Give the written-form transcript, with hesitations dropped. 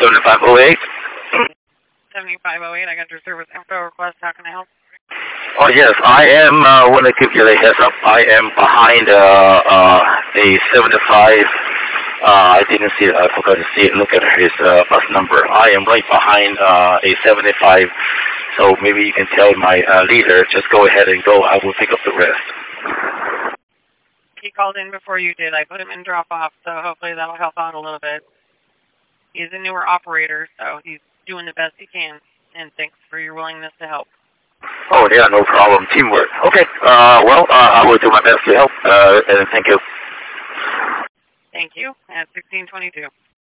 7508. 7508, I got your service info request. How can I help? Oh yes, I am, want to give you a heads up. I am behind a 75. I didn't see it. I forgot to see it. Look at his bus number. I am right behind a 75. So maybe you can tell my leader, just go ahead and go. I will pick up the rest. He called in before you did. I put him in drop-off, so hopefully that'll help out a little bit. He's a newer operator, so he's doing the best he can. And thanks for your willingness to help. Oh, yeah, no problem. Teamwork. Okay. Well, I will do my best to help, and thank you. Thank you. At 1622.